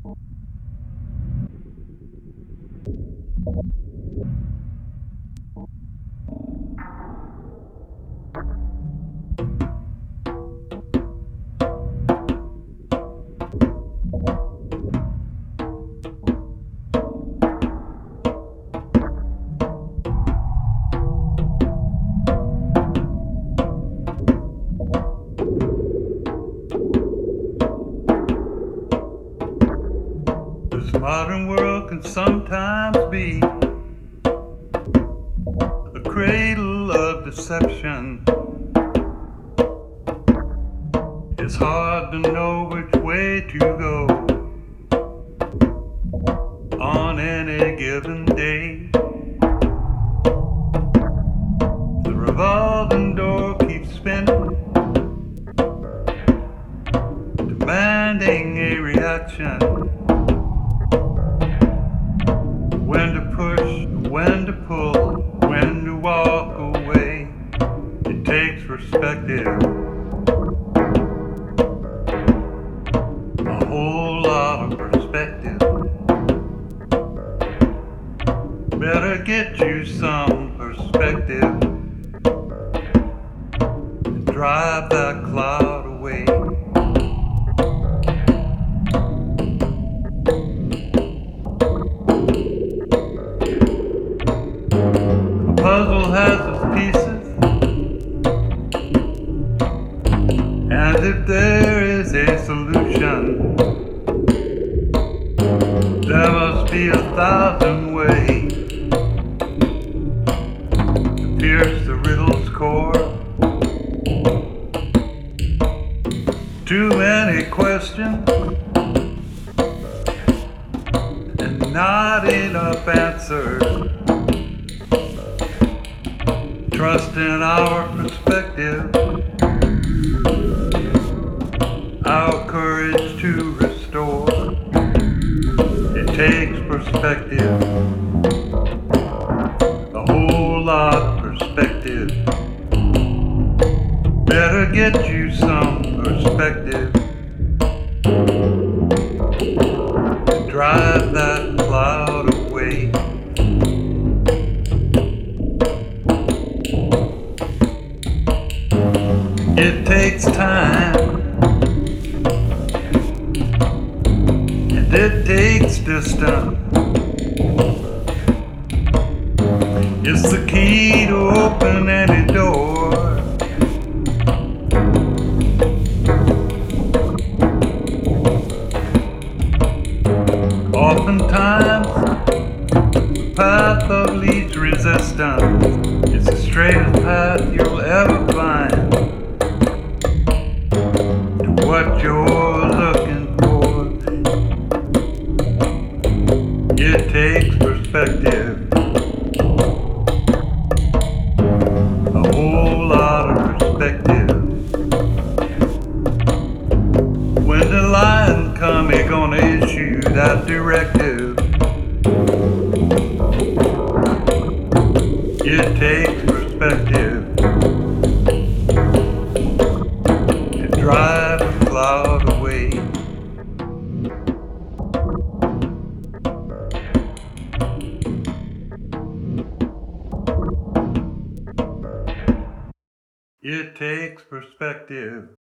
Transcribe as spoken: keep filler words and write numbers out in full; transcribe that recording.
This modern world can sometimes be a cradle of deception. It's hard to know which way to go on any given day. The revolving door keeps spinning, demanding a reaction. When to push, when to pull, when to walk away. It takes perspective, a whole lot of perspective. Better get you some perspective and drive that cloud away. A puzzle has its pieces, and if there is a solution, there must be a thousand ways to pierce the riddle's core. Too many questions and not enough answers. Trust in our perspective, our courage to restore. It takes perspective, a whole lot of perspective. Better get you some perspective and drive that cloud away. It takes time, and it takes distance. It's the key to open any door. Oftentimes, the path of least resistance is the straightest path you'll ever find to what you're looking for. It takes perspective, a whole lot of perspective. When the lion come, he gonna issue that directive. It takes perspective to drive a cloud away. It takes perspective.